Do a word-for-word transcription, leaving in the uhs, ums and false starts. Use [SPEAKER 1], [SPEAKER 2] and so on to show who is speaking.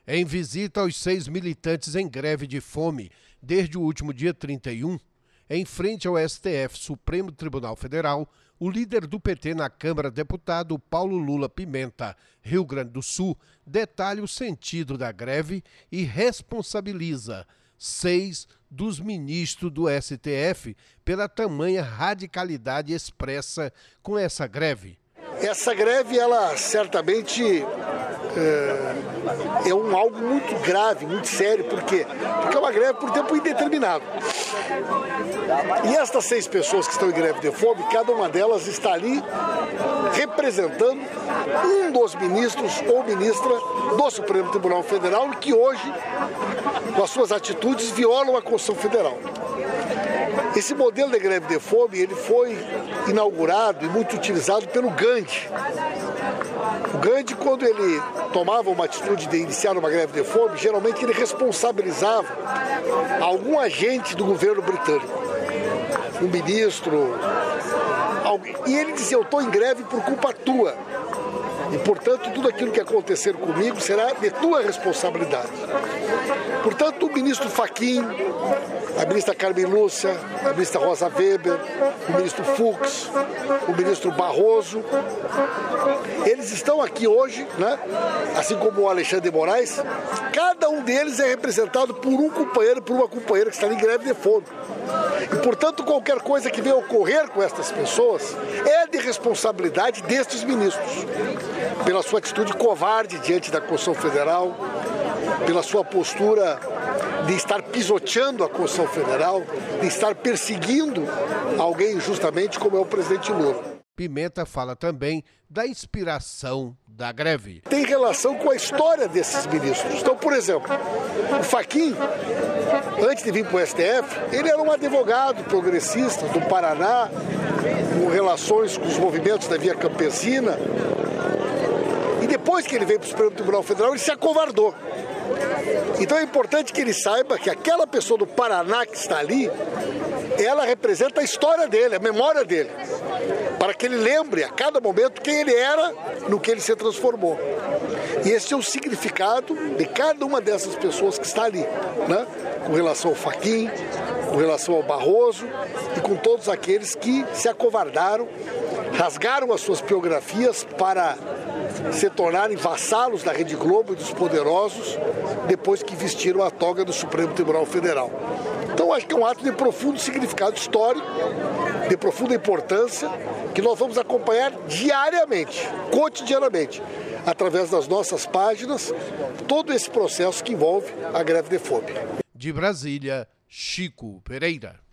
[SPEAKER 1] Em visita aos seis militantes em greve de fome desde o último dia trinta e um, em frente ao S T F, Supremo Tribunal Federal, o líder do P T na Câmara, deputado Paulo Lula Pimenta, Rio Grande do Sul, detalha o sentido da greve e responsabiliza seis dos ministros do S T F pela tamanha radicalidade expressa com essa greve.
[SPEAKER 2] Essa greve, ela certamente é, é um algo muito grave, muito sério. Por quê? Porque é uma greve por tempo indeterminado. E estas seis pessoas que estão em greve de fome, cada uma delas está ali representando um dos ministros ou ministra do Supremo Tribunal Federal que hoje, com as suas atitudes, violam a Constituição Federal. Esse modelo de greve de fome, ele foi inaugurado e muito utilizado pelo Gandhi. O Gandhi, quando ele tomava uma atitude de iniciar uma greve de fome, geralmente ele responsabilizava algum agente do governo britânico, um ministro, alguém. E ele dizia: eu estou em greve por culpa tua. E, portanto, tudo aquilo que acontecer comigo será de tua responsabilidade. Portanto, o ministro Fachin, a ministra Carmen Lúcia, a ministra Rosa Weber, o ministro Fux, o ministro Barroso, eles estão aqui hoje, né? Assim como o Alexandre de Moraes, cada um deles é representado por um companheiro, por uma companheira que está em greve de fome. E, portanto, qualquer coisa que venha ocorrer com estas pessoas é de responsabilidade destes ministros, pela sua atitude covarde diante da Constituição Federal, pela sua postura de estar pisoteando a Constituição Federal, de estar perseguindo alguém injustamente, como é o presidente Lula.
[SPEAKER 1] Pimenta fala também da inspiração da greve.
[SPEAKER 2] Tem relação com a história desses ministros. Então, por exemplo, o Fachin, antes de vir para o S T F, ele era um advogado progressista do Paraná, com relações com os movimentos da via campesina. E depois que ele veio para o Supremo Tribunal Federal, ele se acovardou. Então é importante que ele saiba que aquela pessoa do Paraná que está ali, ela representa a história dele, a memória dele, para que ele lembre a cada momento quem ele era, no que ele se transformou. E esse é o significado de cada uma dessas pessoas que está ali, né? Com relação ao Fachin, com relação ao Barroso e com todos aqueles que se acovardaram, rasgaram as suas biografias para se tornarem vassalos da Rede Globo e dos poderosos depois que vestiram a toga do Supremo Tribunal Federal. Então, acho que é um ato de profundo significado histórico, de profunda importância, que nós vamos acompanhar diariamente, cotidianamente, através das nossas páginas, todo esse processo que envolve a greve de fome.
[SPEAKER 1] De Brasília, Chico Pereira.